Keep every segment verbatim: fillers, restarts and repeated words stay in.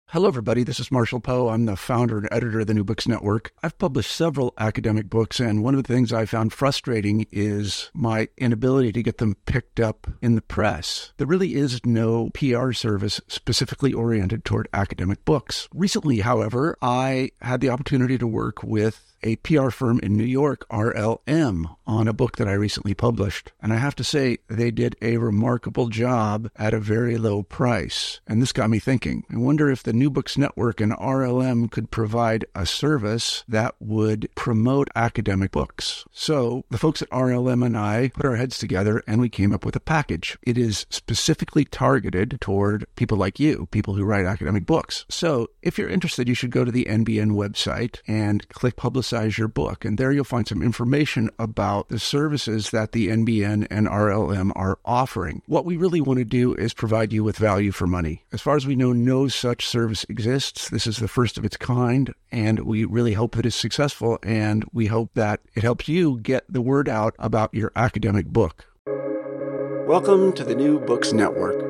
Hello, everybody. This is Marshall Poe. I'm the founder and editor of the New Books Network. I've published several academic books, and one of the things I found frustrating is my inability to get them picked up in the press. There really is no P R service specifically oriented toward academic books. Recently, however, I had the opportunity to work with a P R firm in New York, R L M, on a book that I recently published. And I have to say, they did a remarkable job at a very low price. And this got me thinking. I wonder if the New Books Network and R L M could provide a service that would promote academic books. So the folks at R L M and I put our heads together and we came up with a package. It is specifically targeted toward people like you, people who write academic books. So if you're interested, you should go to the N B N website and click Publicize your book. And there you'll find some information about the services that the N B N and R L M are offering. What we really want to do is provide you with value for money. As far as we know, no such service exists. This is the first of its kind, and we really hope that it's successful, and we hope that it helps you get the word out about your academic book. Welcome to the New Books Network.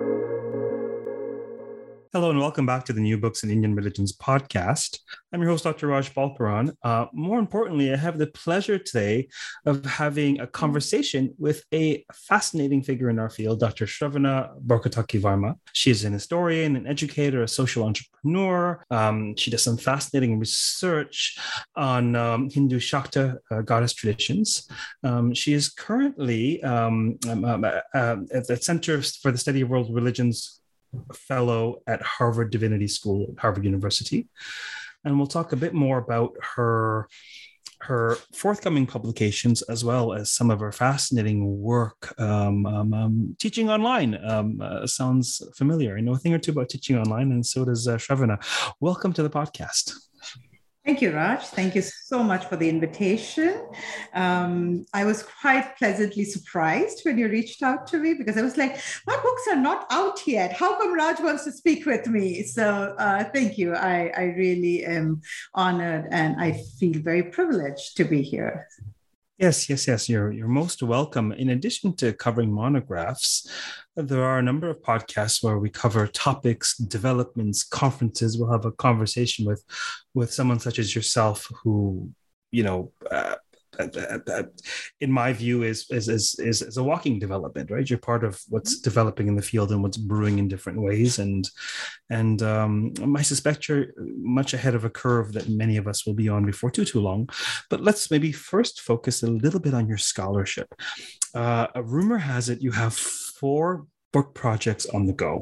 Hello and welcome back to the New Books in Indian Religions podcast. I'm your host, Doctor Raj Balkaran. Uh, more importantly, I have the pleasure today of having a conversation with a fascinating figure in our field, Doctor Shravana Borkatakivarma. She is an historian, an educator, a social entrepreneur. Um, she does some fascinating research on um, Hindu Shakta uh, goddess traditions. Um, she is currently um, um, uh, uh, at the Center for the Study of World Religions fellow at Harvard Divinity School at Harvard University. And we'll talk a bit more about her, her forthcoming publications, as well as some of her fascinating work um, um, um, teaching online. Um, uh, sounds familiar. I know a thing or two about teaching online, and so does uh, Shravana. Welcome to the podcast. Thank you, Raj. Thank you so much for the invitation. Um, I was quite pleasantly surprised when you reached out to me because I was like, my books are not out yet. How come Raj wants to speak with me? So uh, thank you. I, I really am honored and I feel very privileged to be here. Yes, yes, yes. You're you're most welcome. In addition to covering monographs, there are a number of podcasts where we cover topics, developments, conferences. We'll have a conversation with with someone such as yourself, who, you know, uh, uh, uh, in my view, is, is is is is a walking development. Right, you're part of what's developing in the field and what's brewing in different ways, and and um, I suspect you're much ahead of a curve that many of us will be on before too too long. But let's maybe first focus a little bit on your scholarship. Uh, a rumor has it you have four book projects on the go.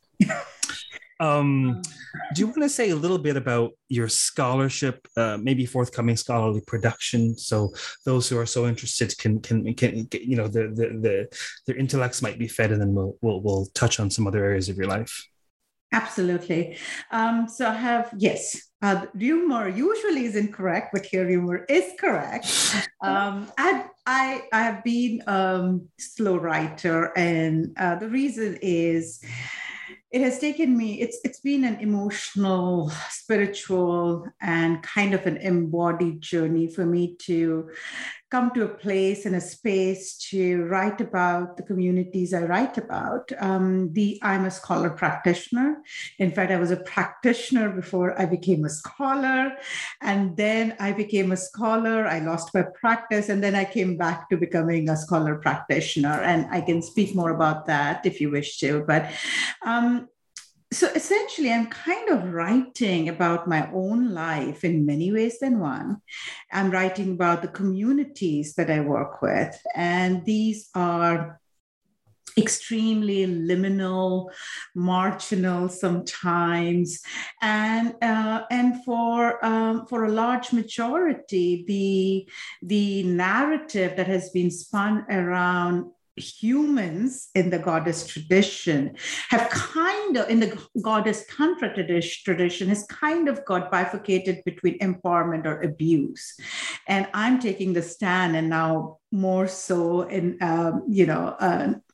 Um, do you want to say a little bit about your scholarship, uh, maybe forthcoming scholarly production, so those who are so interested can can can, can you know the, the the their intellects might be fed, and then we'll we'll we'll touch on some other areas of your life. Absolutely. Um, so I have yes. Uh, rumor usually is incorrect, but here rumor is correct. Um, I, I I have been a um, slow writer, and uh, the reason is it has taken me, it's it's been an emotional, spiritual, and kind of an embodied journey for me to come to a place and a space to write about the communities I write about. Um, the I'm a scholar practitioner. In fact, I was a practitioner before I became a scholar. And then I became a scholar. I lost my practice. And then I came back to becoming a scholar practitioner. And I can speak more about that if you wish to. But um, So essentially, I'm kind of writing about my own life in many ways than one. I'm writing about the communities that I work with, and these are extremely liminal, marginal sometimes, and uh, and for um, for a large majority, the the narrative that has been spun around humans in the goddess tradition have kind of, in the goddess tantra tradition, has kind of got bifurcated between empowerment or abuse. And I'm taking the stand, and now more so in, um, you know, uh,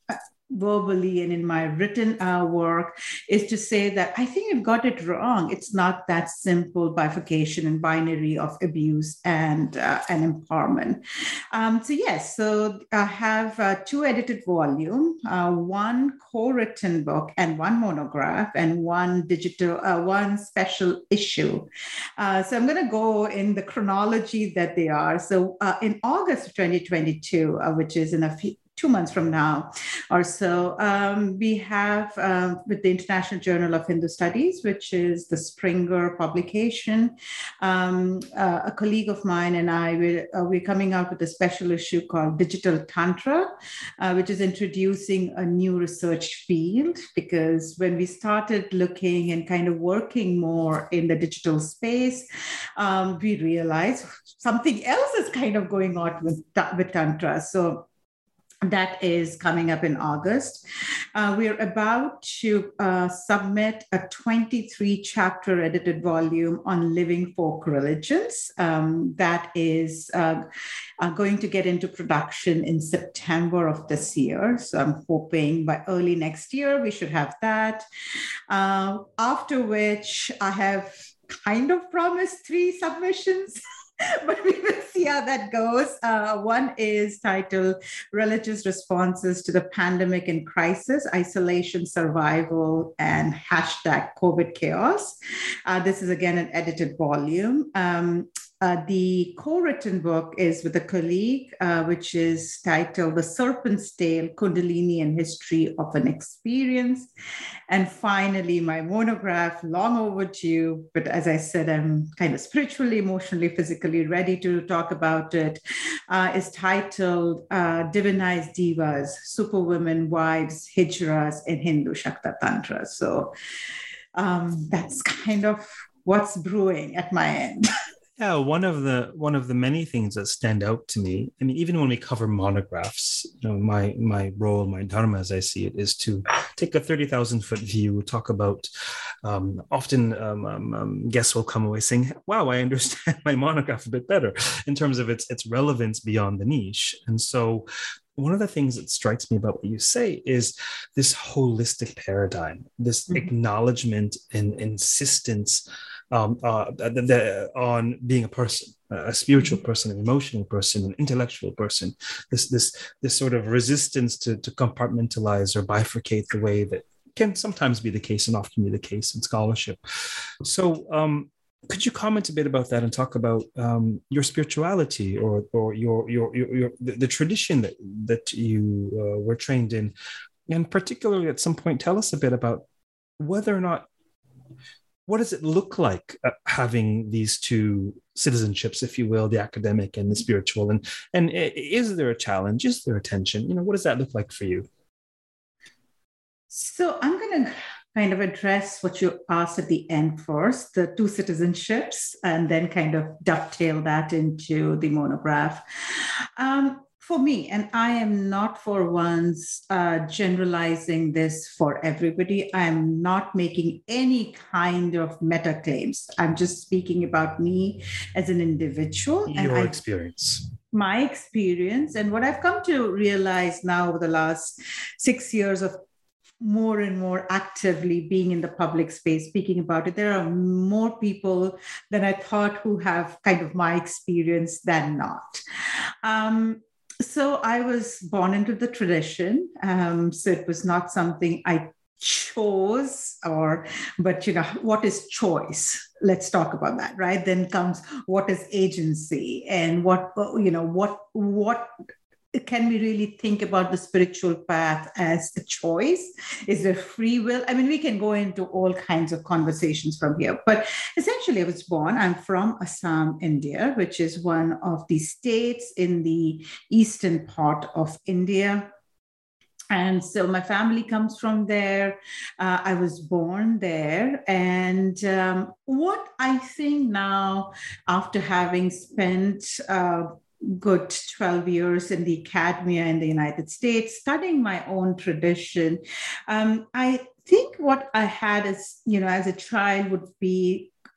verbally and in my written uh, work is to say that I think you've got it wrong. It's not that simple bifurcation and binary of abuse and, uh, and empowerment. Um, so yes, so I have uh, two edited volumes, uh, one co-written book and one monograph and one digital, uh, one special issue. Uh, so I'm going to go in the chronology that they are. So uh, in August of twenty twenty-two, uh, which is in a few two months from now or so, um, we have uh, with the International Journal of Hindu Studies, which is the Springer publication, um, uh, a colleague of mine and I, we're, uh, we're coming out with a special issue called Digital Tantra, uh, which is introducing a new research field, because when we started looking and kind of working more in the digital space, um, we realized something else is kind of going on with, with Tantra. So that is coming up in August. Uh, we're about to uh, submit a twenty-three chapter edited volume on living folk religions. Um, that is uh, uh, going to get into production in September of this year. So I'm hoping by early next year, we should have that. Uh, after which I have kind of promised three submissions. But we will see how that goes. Uh, one is titled Religious Responses to the Pandemic and Crisis, Isolation, Survival, and Hashtag COVID Chaos. Uh, this is again an edited volume. Um, Uh, the co-written book is with a colleague, uh, which is titled The Serpent's Tail, Kundalini and History of an Experience. And finally, my monograph, long overdue, but as I said, I'm kind of spiritually, emotionally, physically ready to talk about it, uh, is titled uh, Divinized Divas, Superwomen, Wives, Hijras in Hindu Shakta Tantra. So um, that's kind of what's brewing at my end. Yeah, one of the one of the many things that stand out to me, I mean, even when we cover monographs, you know, my my role, my dharma, as I see it, is to take a thirty thousand foot view, talk about. Um, often, um, um, um, guests will come away saying, "Wow, I understand my monograph a bit better in terms of its its relevance beyond the niche." And so, one of the things that strikes me about what you say is this holistic paradigm, this mm-hmm. acknowledgement and insistence um, uh, the, the, on being a person, a spiritual mm-hmm. person, an emotional person, an intellectual person. This this this sort of resistance to, to compartmentalize or bifurcate the way that can sometimes be the case and often be the case in scholarship. So, um, could you comment a bit about that and talk about um, your spirituality or or your your your, your the, the tradition that that you uh, were trained in, and particularly at some point, tell us a bit about whether or not what does it look like uh, having these two citizenships, if you will, the academic and the spiritual, and and is there a challenge? Is there a tension? You know, what does that look like for you? So I'm going to kind of address what you asked at the end first, the two citizenships, and then kind of dovetail that into the monograph. Um, for me, and I am not for once uh, generalizing this for everybody. I'm not making any kind of meta claims. I'm just speaking about me as an individual. Your and I, experience. My experience, and what I've come to realize now over the last six years of more and more actively being in the public space, speaking about it. There are more people than I thought who have kind of my experience than not. Um, so I was born into the tradition. Um, so it was not something I chose or, but you know, what is choice? Let's talk about that, right? Then comes what is agency and what, you know, what, what, can we really think about the spiritual path as a choice? Is there free will? I mean, we can go into all kinds of conversations from here. But essentially, I was born, I'm from Assam, India, which is one of the states in the eastern part of India. And so my family comes from there. Uh, I was born there. And um, what I think now, after having spent uh, good twelve years in the academia in the United States, studying my own tradition. Um, I think what I had as, you know, as a child would be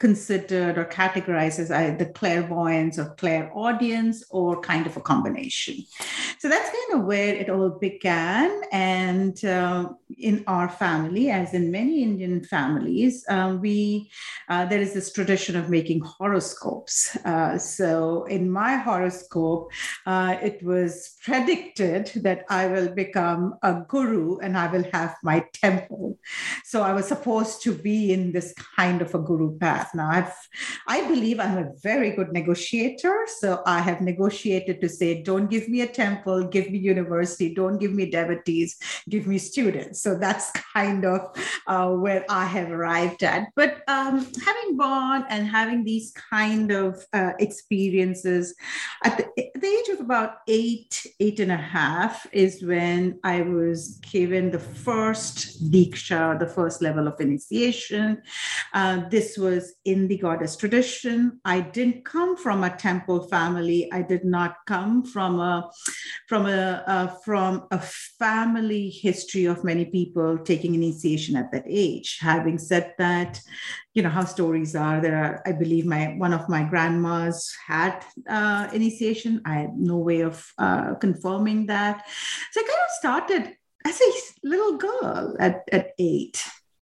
considered or categorized as either clairvoyance or clairaudience or kind of a combination. So that's kind of where it all began. And uh, in our family, as in many Indian families, um, we uh, there is this tradition of making horoscopes. Uh, so in my horoscope, uh, it was predicted that I will become a guru and I will have my temple. So I was supposed to be in this kind of a guru path. Now, I've, I believe I'm a very good negotiator. So I have negotiated to say, don't give me a temple, give me university, don't give me devotees, give me students. So that's kind of uh, where I have arrived at. But um, having born and having these kind of uh, experiences at the, at the age of about eight, eight and a half is when I was given the first Diksha, the first level of initiation. Uh, this was in the goddess tradition. I didn't come from a temple family. I did not come from a from a uh, from a family history of many people taking initiation at that age. Having said that, you know how stories are. There are, I believe, my one of my grandmas had uh, initiation. I had no way of uh, confirming that. So I kind of started as a little girl at, at eight.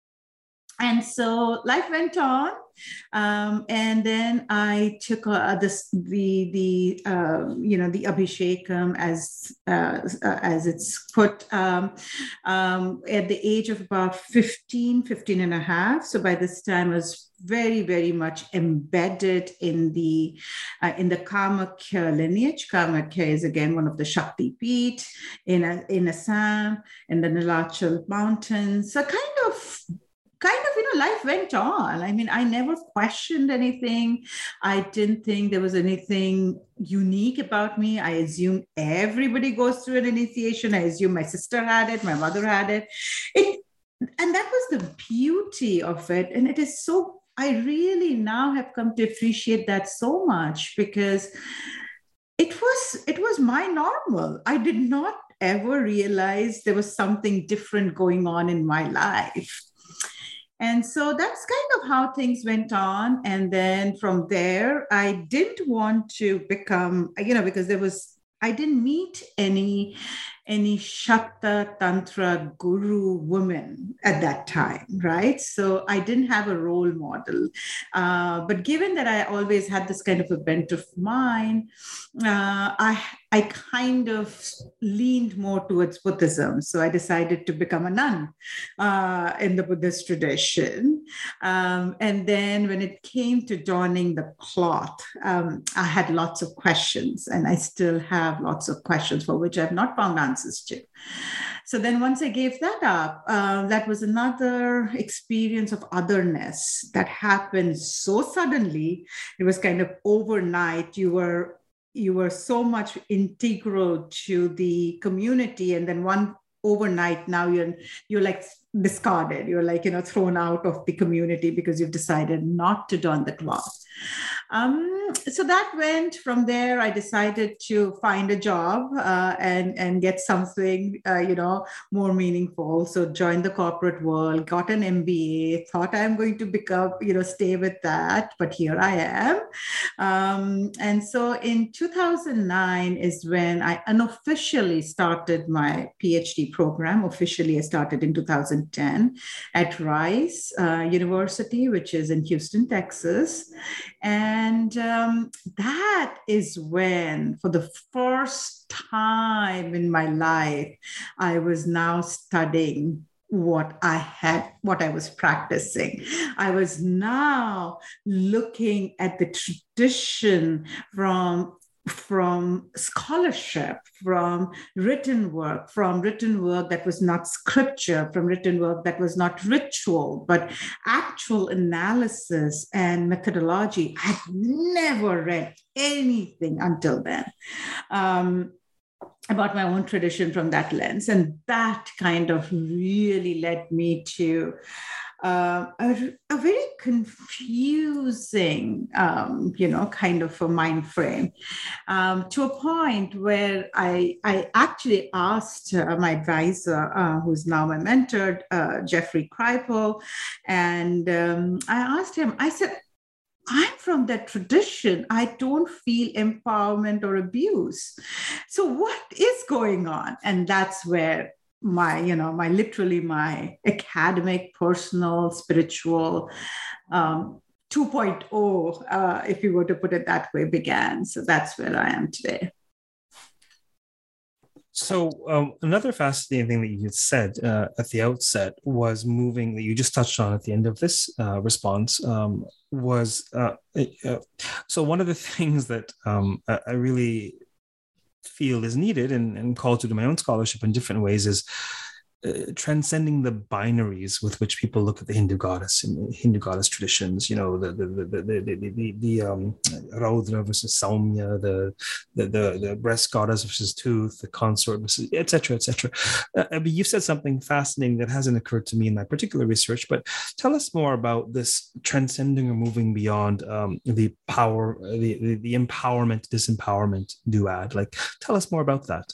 And so life went on, um, and then I took uh, this the the uh, you know the Abhishekam as uh, uh, as it's put um, um, at the age of about fifteen, fifteen and a half. So by this time I was very very much embedded in the uh, in the Kamakya lineage. Kamakya is again one of the Shakti Peeth in a, in Assam, in the Nilachal Mountains. So kind of. Kind of, you know, life went on. I mean, I never questioned anything. I didn't think there was anything unique about me. I assumed everybody goes through an initiation. I assumed my sister had it, my mother had it. It, and that was the beauty of it. And it is so, I really now have come to appreciate that so much because it was, it was my normal. I did not ever realize there was something different going on in my life. And so that's kind of how things went on. And then from there, I didn't want to become, you know, because there was, I didn't meet any, any Shakta Tantra guru woman at that time, right? So I didn't have a role model. Uh, but given that I always had this kind of a bent of mind, uh, I I kind of leaned more towards Buddhism. So I decided to become a nun uh, in the Buddhist tradition. Um, and then when it came to donning the cloth, um, I had lots of questions, and I still have lots of questions for which I've not found answers to. So then once I gave that up, uh, that was another experience of otherness that happened so suddenly. It was kind of overnight. You were you were so much integral to the community, and then one overnight now you're you're like discarded. You're like, you know, thrown out of the community because you've decided not to don the cloth. Um, so that went from there. I decided to find a job uh, and, and get something, uh, you know, more meaningful. So joined the corporate world, got an M B A, thought I'm going to become, you know, stay with that, but here I am. Um, and so in two thousand nine is when I unofficially started my PhD program. Officially, I started in two thousand ten at Rice uh, University, which is in Houston, Texas. And um, that is when, for the first time in my life, I was now studying what I had, what I was practicing. I was now looking at the tradition from from scholarship, from written work, from written work that was not scripture, from written work that was not ritual, but actual analysis and methodology. I had never read anything until then um, about my own tradition from that lens. And that kind of really led me to Uh, a, a very confusing, um, you know, kind of a mind frame, um, to a point where I, I actually asked uh, my advisor, uh, who's now my mentor, uh, Jeffrey Kripal, and um, I asked him, I said, I'm from that tradition. I don't feel empowerment or abuse. So what is going on? And that's where my, you know, my literally my academic, personal, spiritual um, two point oh, uh, if you were to put it that way, began. So that's where I am today. So um, another fascinating thing that you said uh, at the outset was moving, that you just touched on at the end of this uh, response, um, was uh, uh, so one of the things that um, I really feel is needed and, and called to do my own scholarship in different ways is Uh, transcending the binaries with which people look at the Hindu goddess and Hindu goddess traditions. You know, the the the the the, the, the um, Raudra versus Saumya, the, the the the breast goddess versus tooth, the consort versus et cetera, et cetera. Uh, I mean, you said something fascinating that hasn't occurred to me in my particular research, but tell us more about this transcending or moving beyond um, the power, the, the the empowerment disempowerment duad. Like, tell us more about that.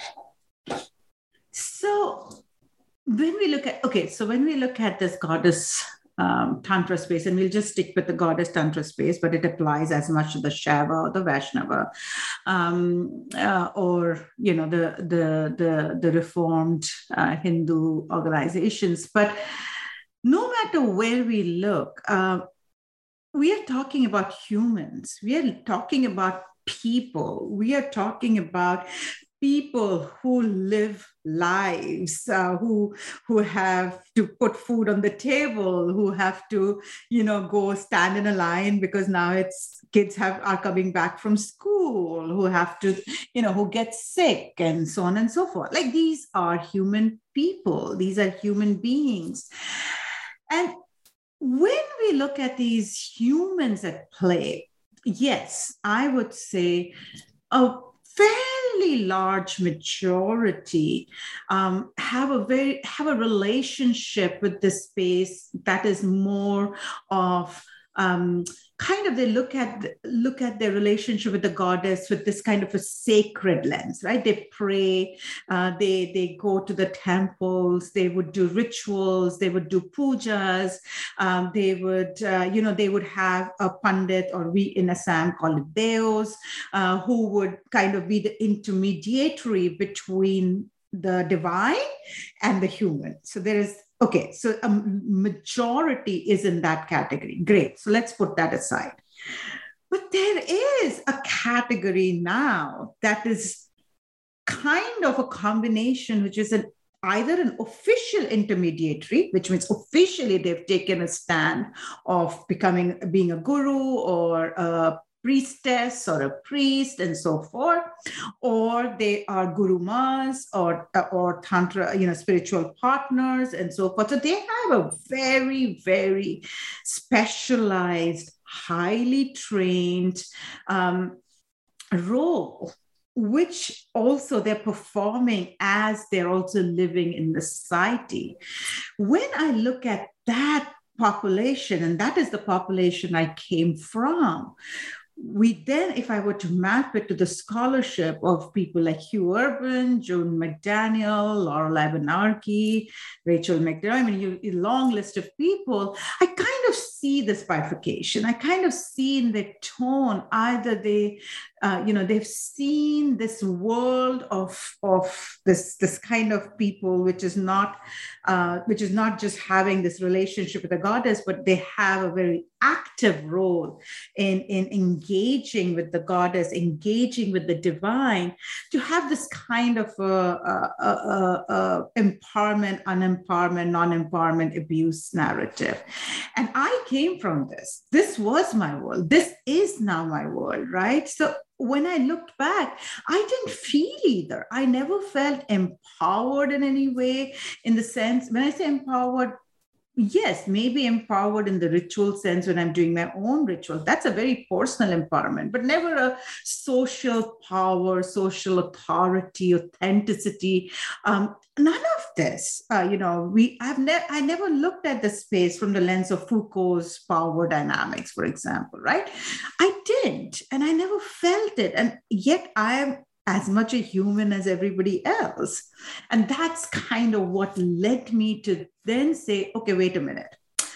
So. When we look at, okay, so when we look at this goddess um, Tantra space, and we'll just stick with the goddess Tantra space, but it applies as much to the Shaiva or the Vaishnava, um, uh, or, you know, the, the, the, the reformed uh, Hindu organizations. But no matter where we look, uh, we are talking about humans. We are talking about people. We are talking about people who live lives, uh, who who have to put food on the table, who have to, you know, go stand in a line because now it's kids have are coming back from school, who have to, you know, who get sick and so on and so forth. Like, these are human people. These are human beings. And when we look at these humans at play, yes, I would say a fairly large majority um, have a very have a relationship with this space that is more of um, kind of they look at look at their relationship with the goddess with this kind of a sacred lens, right? They pray, uh, they they go to the temples, they would do rituals, they would do pujas, um, they would uh, you know they would have a pandit, or we in Assam call it deos, uh, who would kind of be the intermediary between the divine and the human. So there is Okay, so a majority is in that category. Great. So let's put that aside. But there is a category now that is kind of a combination, which is an either an official intermediary, which means officially they've taken a stand of becoming being a guru or a priestess or a priest and so forth, or they are gurumas or or tantra, you know, spiritual partners and so forth. So they have a very, very specialized, highly trained um, role, which also they're performing as they're also living in the society. When I look at that population, and that is the population I came from, we then, if I were to map it to the scholarship of people like Hugh Urban, Joan McDaniel, Laurel Abenarki, Rachel McDermott, I mean, you, a long list of people, I kind of see this bifurcation. I kind of see in their tone, either they, uh, you know, they've seen this world of, of this, this kind of people, which is not, uh, which is not just having this relationship with the goddess, but they have a very active role in, in engaging with the goddess, engaging with the divine, to have this kind of uh, uh, uh, uh, empowerment, unempowerment, non-empowerment, abuse narrative. And I came from this. This was my world. This is now my world, right? So when I looked back, I didn't feel either. I never felt empowered in any way, in the sense, when I say empowered, yes, maybe empowered in the ritual sense when I'm doing my own ritual. That's a very personal empowerment, but never a social power, social authority, authenticity. Um, none of this. Uh, you know, we I've never I never looked at the space from the lens of Foucault's power dynamics, for example, right? I didn't, and I never felt it, and yet I am as much a human as everybody else. And that's kind of what led me to then say, okay, wait a minute.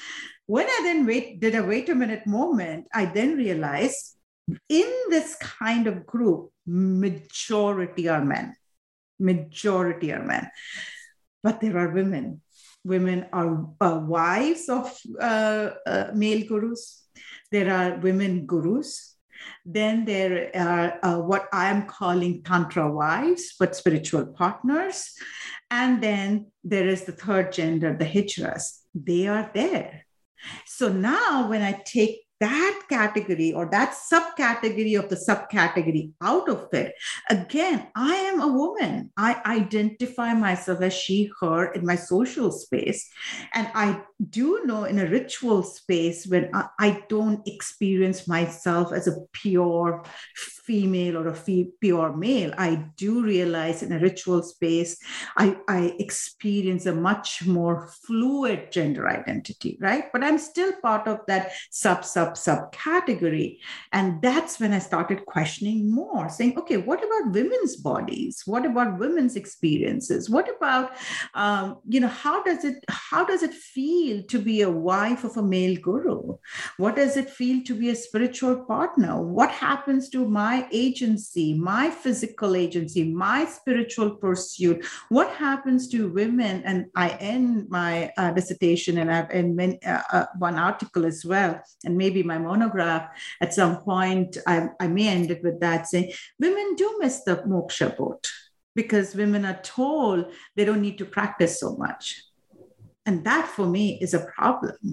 when I then wait, did a wait a minute moment, I then realized in this kind of group, majority are men, majority are men, but there are women. Women are uh, wives of uh, uh, male gurus. There are women gurus. Then there are uh, what I'm calling Tantra wives, but spiritual partners. And then there is the third gender, the Hijras. They are there. So now when I take that category or that subcategory of the subcategory out of it, again, I am a woman. I identify myself as she, her in my social space. And I do know in a ritual space when I, I don't experience myself as a pure female or a fe- pure male, I do realize in a ritual space, I, I experience a much more fluid gender identity, right? But I'm still part of that sub, sub, subcategory. And that's when I started questioning more, saying, okay, what about women's bodies? What about women's experiences? What about, um, you know, how does it, how does it feel to be a wife of a male guru? What does it feel to be a spiritual partner? What happens to my agency, my physical agency, my spiritual pursuit? What happens to women? And I end my uh, dissertation, and I've in uh, uh, one article as well, and maybe my monograph at some point, I, I may end it with that, saying women do miss the moksha boat because women are told they don't need to practice so much. And that for me is a problem.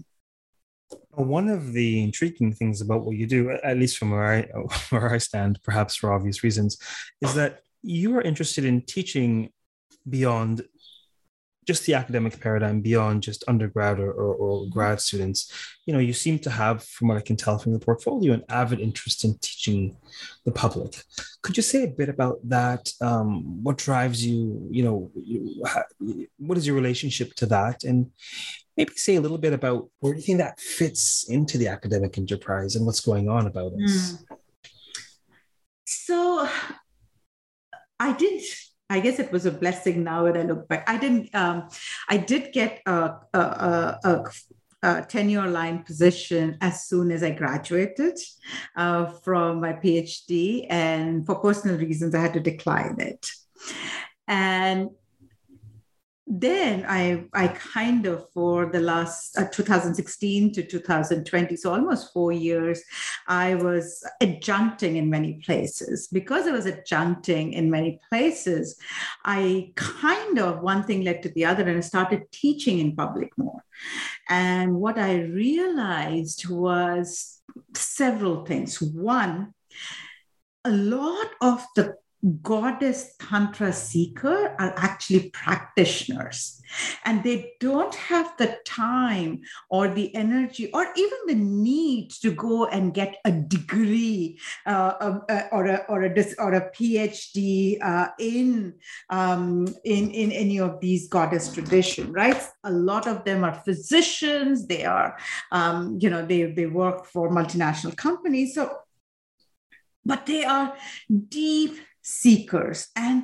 One of the intriguing things about what you do, at least from where I where I stand, perhaps for obvious reasons, is that you are interested in teaching beyond just the academic paradigm, beyond just undergrad or, or, or grad students. You know, you seem to have, from what I can tell from your portfolio, an avid interest in teaching the public. Could you say a bit about that? Um, what drives you? You know, you, how, what is your relationship to that? And maybe say a little bit about where do you think that fits into the academic enterprise and what's going on about it? Mm. So I did, I guess it was a blessing now when I look back. I didn't, um, I did get a, a, a, a, a tenure line position as soon as I graduated uh, from my PhD. And for personal reasons, I had to decline it. And then I, I kind of, for the last uh, two thousand sixteen to two thousand twenty, so almost four years, I was adjuncting in many places. Because I was adjuncting in many places, I kind of, one thing led to the other, and I started teaching in public more. And what I realized was several things. One, a lot of the goddess tantra seeker are actually practitioners, and they don't have the time or the energy or even the need to go and get a degree uh, uh, or a or a or a PhD uh, in um, in in any of these goddess tradition, right? A lot of them are physicians. They are um, you know they they work for multinational companies. So, but they are deep seekers, and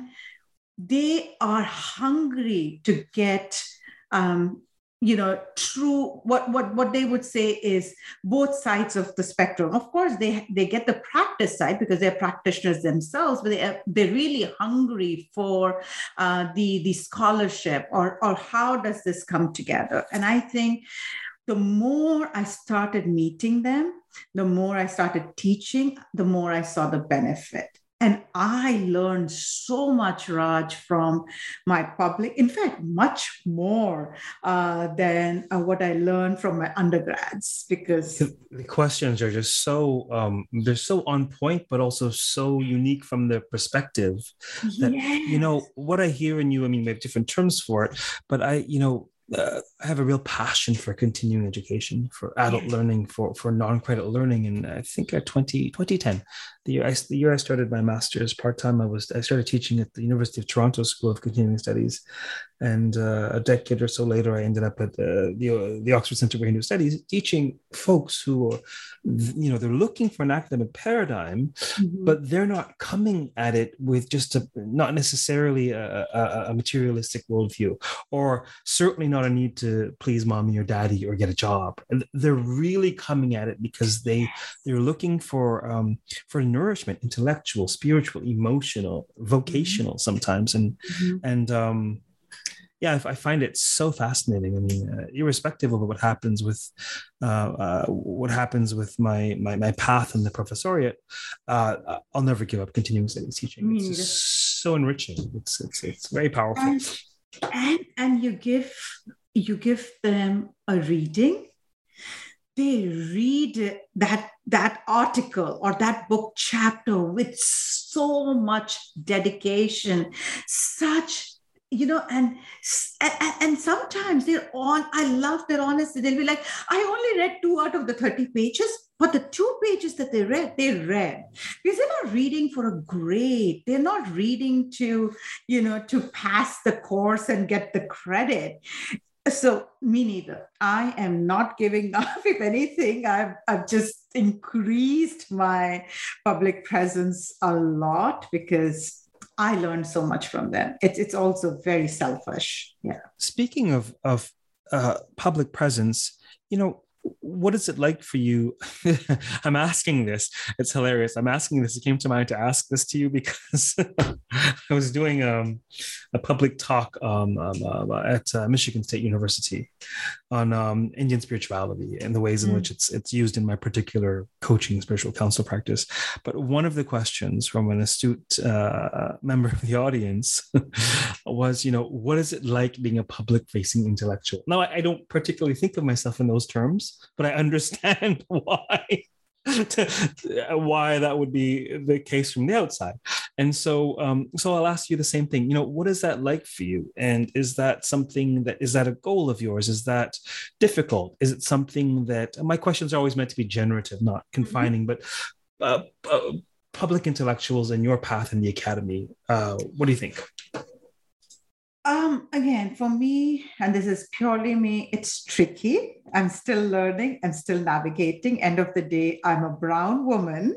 they are hungry to get, um, you know, true, what, what, what they would say is both sides of the spectrum. Of course, they, they get the practice side because they're practitioners themselves, but they are, they're really hungry for uh, the, the scholarship or, or how does this come together? And I think the more I started meeting them, the more I started teaching, the more I saw the benefit. And I learned so much, Raj, from my public, in fact, much more uh, than uh, what I learned from my undergrads, because the questions are just so, um, they're so on point, but also so unique from their perspective that, yes. you know, what I hear in you, I mean, we have different terms for it, but I, you know, Uh, I have a real passion for continuing education, for adult yeah. learning, for, for non-credit learning. And I think at twenty, twenty ten, the year I, the year I started my master's part-time, I was I started teaching at the University of Toronto School of Continuing Studies. And uh, a decade or so later, I ended up at the, the, the Oxford Center for Hindu Studies, teaching folks who are, you know, they're looking for an academic paradigm, mm-hmm. but they're not coming at it with just a, not necessarily a, a, a materialistic worldview, or certainly not a need to please mommy or daddy or get a job. And they're really coming at it because they, they're looking for, um, for nourishment, intellectual, spiritual, emotional, vocational sometimes. And, mm-hmm. and, um, yeah, I find it so fascinating. I mean, uh, irrespective of what happens with uh, uh, what happens with my my, my path in the professoriate, uh, I'll never give up continuing studies teaching. It's just so enriching. It's it's it's very powerful. And, and and you give you give them a reading. They read that that article or that book chapter with so much dedication, such. You know, and, and and sometimes they're on, I love their honesty. They'll be like, I only read two out of the thirty pages, but the two pages that they read, they read. Because they're not reading for a grade. They're not reading to, you know, to pass the course and get the credit. So me neither. I am not giving up. If anything, I've, I've just increased my public presence a lot because I learned so much from them. It's it's also very selfish. Yeah. Speaking of of uh, public presence, you know, what is it like for you? I'm asking this. It's hilarious. I'm asking this. It came to mind to ask this to you because I was doing um, a public talk um, um, uh, at uh, Michigan State University on um, Indian spirituality and the ways in mm. which it's it's used in my particular coaching spiritual counsel practice. But one of the questions from an astute uh, member of the audience was, you know, what is it like being a public-facing intellectual? Now, I, I don't particularly think of myself in those terms, but I understand why why that would be the case from the outside. And so um, so I'll ask you the same thing. You know, what is that like for you? And is that something that, is that a goal of yours? Is that difficult? Is it something that, my questions are always meant to be generative, not confining, but uh, uh, public intellectuals and your path in the academy, uh, what do you think? Um, again, for me, and this is purely me, it's tricky. I'm still learning. I'm still navigating. End of the day, I'm a brown woman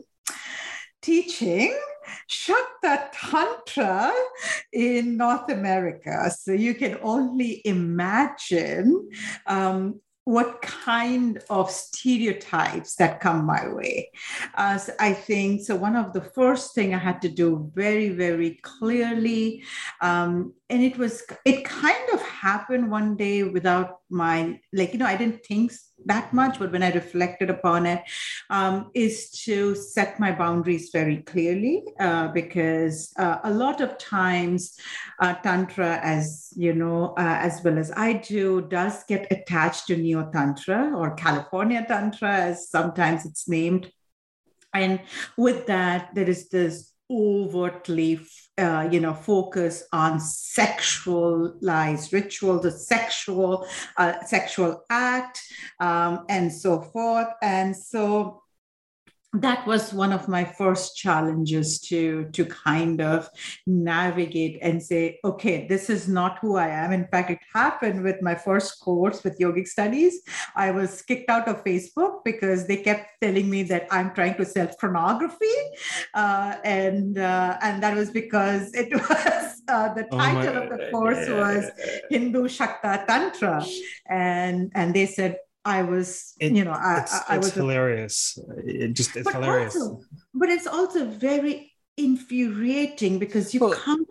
teaching Shakta Tantra in North America. So you can only imagine um, what kind of stereotypes that come my way. Uh, so I think, so one of the first thing I had to do very, very clearly, um, and it was, it kind of happened one day without my, like, you know, I didn't think that much, but when I reflected upon it, um, is to set my boundaries very clearly, uh, because uh, a lot of times uh, Tantra, as you know, uh, as well as I do, does get attached to Neo Tantra or California Tantra, as sometimes it's named. And with that, there is this overtly uh, you know, focus on sexualized ritual, the sexual, uh, sexual act, um, and so forth. And so that was one of my first challenges to, to kind of navigate and say, okay, this is not who I am. In fact, it happened with my first course with yogic studies. I was kicked out of Facebook because they kept telling me that I'm trying to sell pornography. Uh, and, uh, and that was because it was, uh, the title oh of the course was Hindu Shakta Tantra. And, and they said, I was, it, you know, I, it's, I, I it's was hilarious. It just, it's hilarious. Also, but it's also very infuriating because you well, come.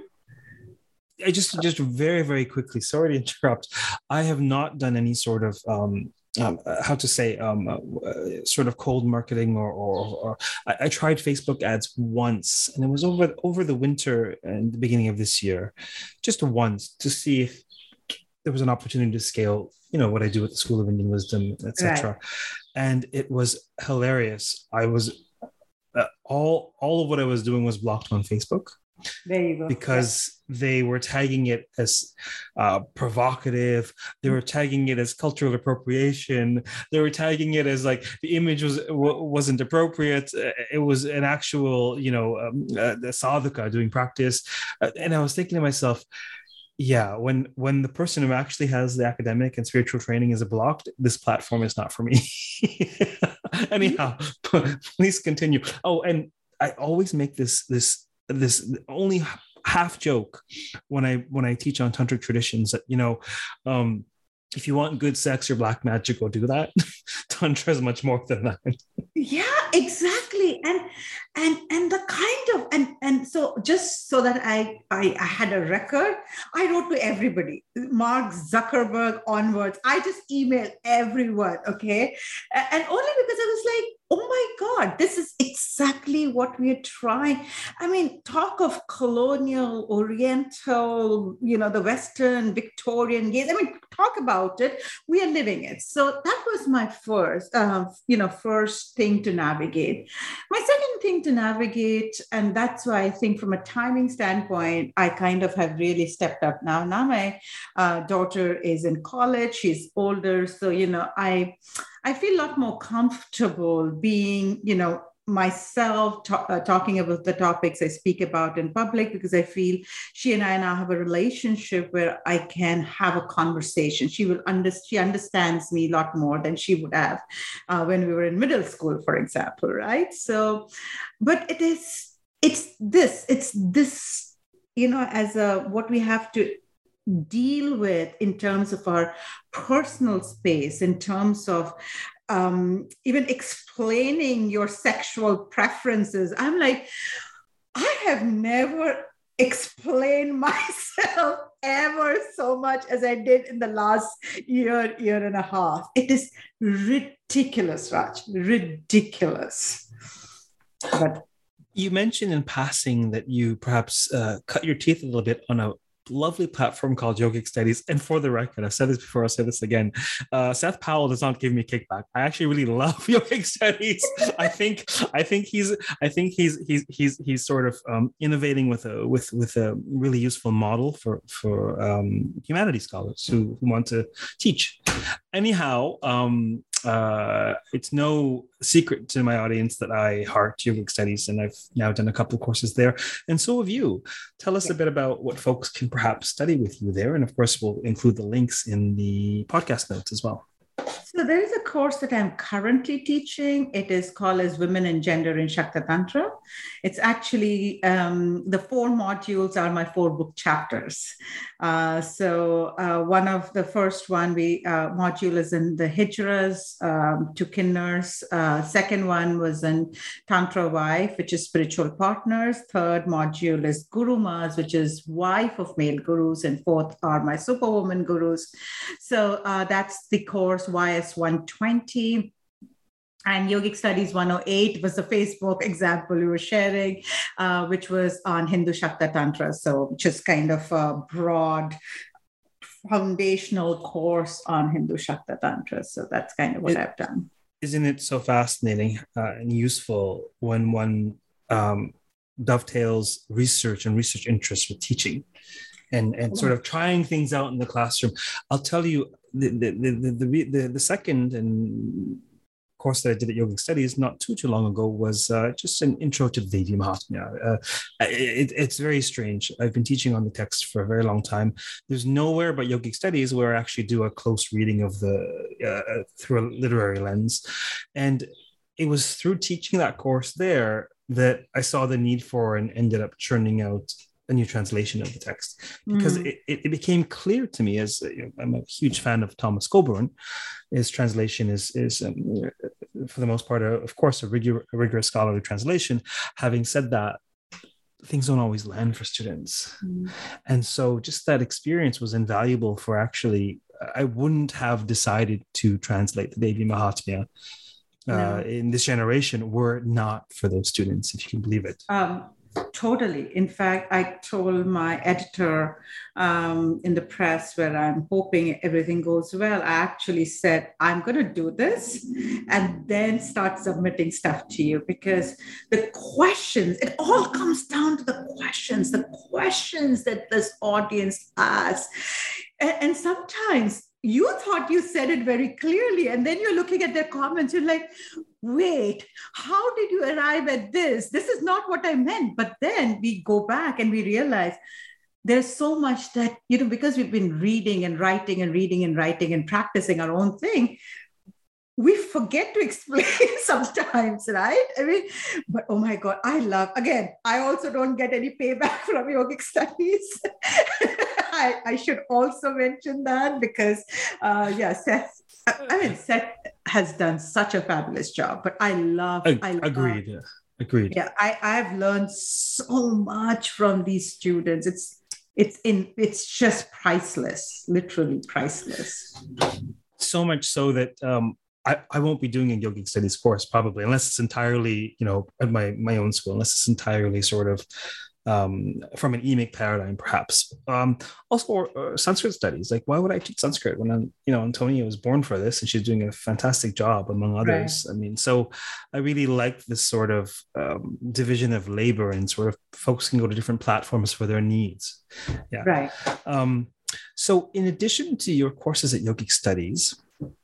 I just, just very, very quickly, sorry to interrupt. I have not done any sort of, um, um, how to say, um, uh, sort of cold marketing or, or, or I, I tried Facebook ads once, and it was over, over the winter and the beginning of this year, just once to see if there was an opportunity to scale, you know, what I do at the School of Indian Wisdom, et cetera. Right. And it was hilarious. I was, uh, all, all of what I was doing was blocked on Facebook. There you go. Because yeah. they were tagging it as uh, provocative. They were tagging it as cultural appropriation. They were tagging it as like the image was w- wasn't appropriate. It was an actual, you know, um, uh, the sadhaka doing practice. Uh, and I was thinking to myself, yeah, when when the person who actually has the academic and spiritual training is blocked, this platform is not for me. Anyhow, please continue. Oh, and I always make this this this only half joke when I when I teach on tantric traditions that, you know, um, if you want good sex or black magic, go do that. Tantra is much more than that. Yeah, exactly. And and and the kind of and and so just so that I, I I had a record, I wrote to everybody, Mark Zuckerberg onwards. I just emailed everyone, okay? And only because I was like, oh my God, this is exactly what we're trying. I mean, talk of colonial, oriental, you know, the Western, Victorian gaze. I mean, talk about it. We are living it. So that was my first, uh, you know, first thing to navigate. My second thing to navigate, and that's why I think from a timing standpoint, I kind of have really stepped up now. Now my uh, daughter is in college. She's older. So, you know, I... I feel a lot more comfortable being, you know, myself ta- uh, talking about the topics I speak about in public, because I feel she and I now have a relationship where I can have a conversation. She will under- she understands me a lot more than she would have uh, when we were in middle school, for example, right? So, but it is, it's this, it's this, you know, as a, what we have to deal with in terms of our personal space, in terms of um, even explaining your sexual preferences. I'm like, I have never explained myself ever so much as I did in the last year, year and a half. It is ridiculous, Raj, ridiculous. But you mentioned in passing that you perhaps uh, cut your teeth a little bit on a lovely platform called Yogic Studies. And for the record, I've said this before, I'll say this again. Uh, Seth Powell does not give me kickback. I actually really love Yogic Studies. I think I think he's I think he's he's he's he's sort of um, innovating with a with with a really useful model for for um, humanities scholars who, who want to teach. Anyhow, um, uh, it's no secret to my audience that I heart Yogic Studies, and I've now done a couple of courses there, and so have you. Tell us a bit about what folks can perhaps study with you there, and of course, we'll include the links in the podcast notes as well. So there is a course that I'm currently teaching. It is called as Women and Gender in Shakta Tantra. It's actually, um, the four modules are my four book chapters. Uh, so uh, one of the first one, we uh, module is in the Hijras um, to Kinners. Uh, second one was in Tantra Wife, which is spiritual partners. Third module is Guru Mas, which is wife of male gurus. And fourth are my superwoman gurus. So uh, that's the course Y S one twenty. And Yogic Studies one oh eight was the Facebook example we were sharing, uh, which was on Hindu Shakta Tantra. So just kind of a broad foundational course on Hindu Shakta Tantra. So that's kind of what it, I've done. Isn't it so fascinating uh, and useful when one um, dovetails research and research interests with teaching? And, and sort of trying things out in the classroom. I'll tell you, the the the the, the, the second and course that I did at Yogic Studies not too too long ago was uh, just an intro to Devi Mahatmya. Uh, it, it's very strange. I've been teaching on the text for a very long time. There's nowhere but Yogic Studies where I actually do a close reading of the uh, through a literary lens, and it was through teaching that course there that I saw the need for and ended up churning out a new translation of the text, because mm. it, it became clear to me, as you know, I'm a huge fan of Thomas Coburn. His translation is, is um, for the most part, a, of course, a, rigor, a rigorous scholarly translation. Having said that, things don't always land for students. Mm. And so just that experience was invaluable for actually, I wouldn't have decided to translate the Devi Mahatmya uh, no. in this generation were it not for those students, if you can believe it. Um. Totally. In fact, I told my editor um, in the press, where I'm hoping everything goes well, I actually said, I'm going to do this and then start submitting stuff to you, because the questions, it all comes down to the questions, the questions that this audience asks. And, and sometimes you thought you said it very clearly, and then you're looking at their comments, you're like, wait, how did you arrive at this? This is not what I meant. But then we go back and we realize there's so much that, you know, because we've been reading and writing and reading and writing and practicing our own thing, we forget to explain sometimes, right? I mean, but oh my God, I love, again, I also don't get any payback from yogic studies. I, I should also mention that because, uh, yeah, Seth, I, I mean, Seth has done such a fabulous job, but I love, Ag- I love, agreed. Agreed. Yeah, I, I've learned so much from these students. It's, it's in, it's just priceless, literally priceless. So much so that, um, I, I won't be doing a yogic studies course probably, unless it's entirely, you know, at my, my own school, unless it's entirely sort of um, from an emic paradigm, perhaps. Um, also, uh, Sanskrit studies. Like, why would I teach Sanskrit when I'm, you know, Antonia was born for this and she's doing a fantastic job among others. Right. I mean, so I really like this sort of um, division of labor and sort of folks can go to different platforms for their needs. Yeah. Right. Um, so in addition to your courses at Yogic Studies,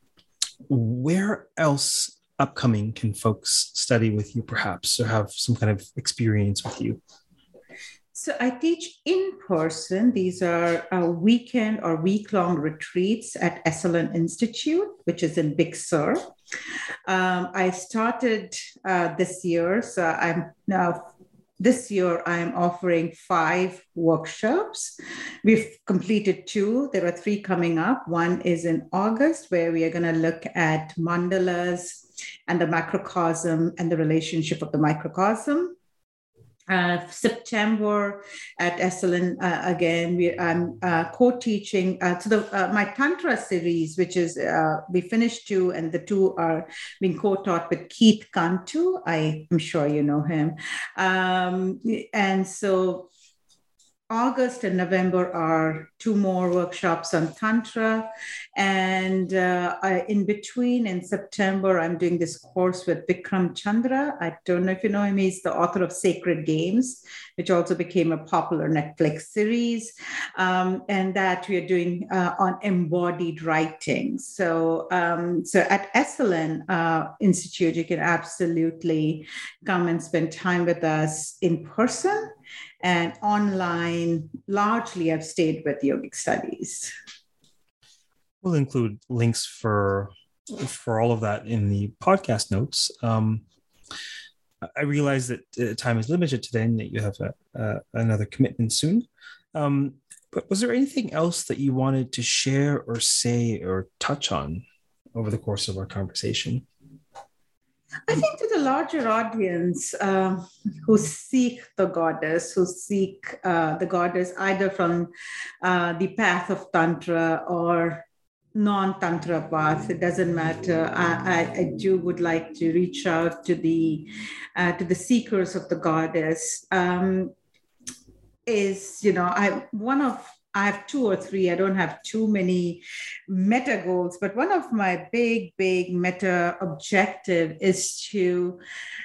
where else upcoming can folks study with you, perhaps, or have some kind of experience with you? So I teach in person. These are uh, weekend or week-long retreats at Esalen Institute, which is in Big Sur. Um, I started uh, this year, so I'm now This year, I'm offering five workshops. We've completed two. There are three coming up. One is in August, where we are going to look at mandalas and the macrocosm and the relationship of the microcosm. Uh, September at Esalen, uh, again, we, I'm uh, co-teaching. Uh, so the, uh, my Tantra series, which is, uh, we finished two, and the two are being co-taught with Keith Cantu. I am sure you know him. Um, and so August and November are two more workshops on Tantra. And uh, I, in between, in September, I'm doing this course with Vikram Chandra. I don't know if you know him. He's the author of Sacred Games, which also became a popular Netflix series. Um, and that we are doing uh, on embodied writing. So, um, so at Esalen uh, Institute, you can absolutely come and spend time with us in person. And online, largely, I've stayed with yogic studies. We'll include links for for all of that in the podcast notes. Um, I realize that uh, time is limited today and that you have a, uh, another commitment soon. Um, but was there anything else that you wanted to share or say or touch on over the course of our conversation? I think to the larger audience uh, who seek the goddess, who seek uh, the goddess either from uh, the path of Tantra or non-Tantra path, it doesn't matter. I, I, I do would like to reach out to the uh, to the seekers of the goddess. Um, is, you know, I one of I have two or three. I don't have too many meta goals, but one of my big, big meta objective is to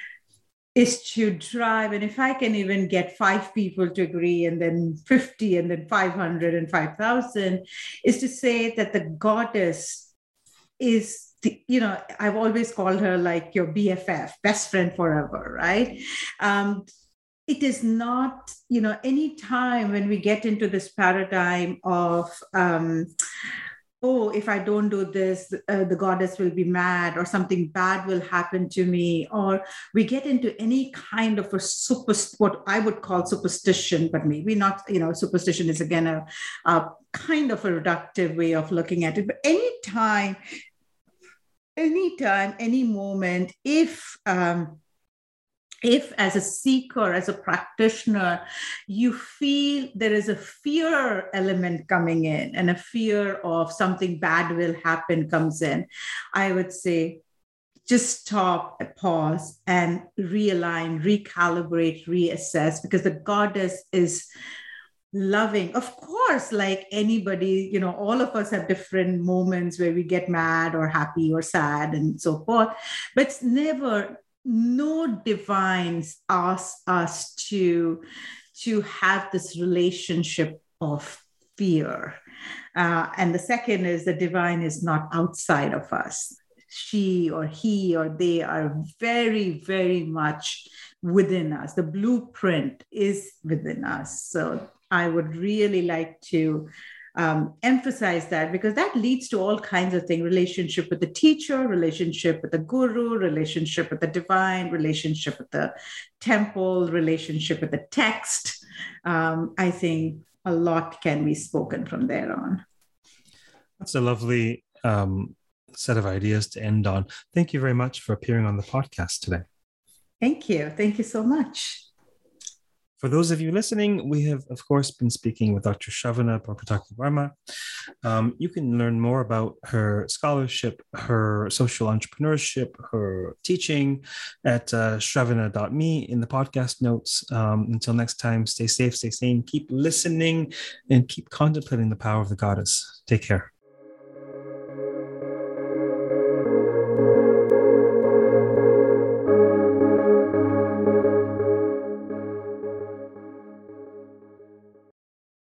is to drive. And if I can even get five people to agree, and then fifty, and then five hundred and five thousand, is to say that the goddess is, the, you know, I've always called her like your B F F, best friend forever, right? Um, It is not, you know, any time when we get into this paradigm of, um, oh, if I don't do this, uh, the goddess will be mad, or something bad will happen to me, or we get into any kind of a super, what I would call superstition, but maybe not, you know, superstition is again a, a kind of a reductive way of looking at it. But anytime, anytime, any moment, if, um, if as a seeker, as a practitioner, you feel there is a fear element coming in and a fear of something bad will happen comes in, I would say, just stop, pause, and realign, recalibrate, reassess, because the goddess is loving. Of course, like anybody, you know, all of us have different moments where we get mad or happy or sad and so forth, but it's never, no divines ask us to, to have this relationship of fear. Uh, and the second is the divine is not outside of us. She or he or they are very, very much within us. The blueprint is within us. So I would really like to um, emphasize that, because that leads to all kinds of things: relationship with the teacher, relationship with the guru, relationship with the divine, relationship with the temple, relationship with the text. Um, I think a lot can be spoken from there on. That's a lovely um, set of ideas to end on. Thank you very much for appearing on the podcast today. Thank you. Thank you so much. For those of you listening, we have, of course, been speaking with Doctor Shravana Bharpathakuvarma. Um, you can learn more about her scholarship, her social entrepreneurship, her teaching at uh, shravana dot me in the podcast notes. Um, until next time, stay safe, stay sane, keep listening, and keep contemplating the power of the goddess. Take care.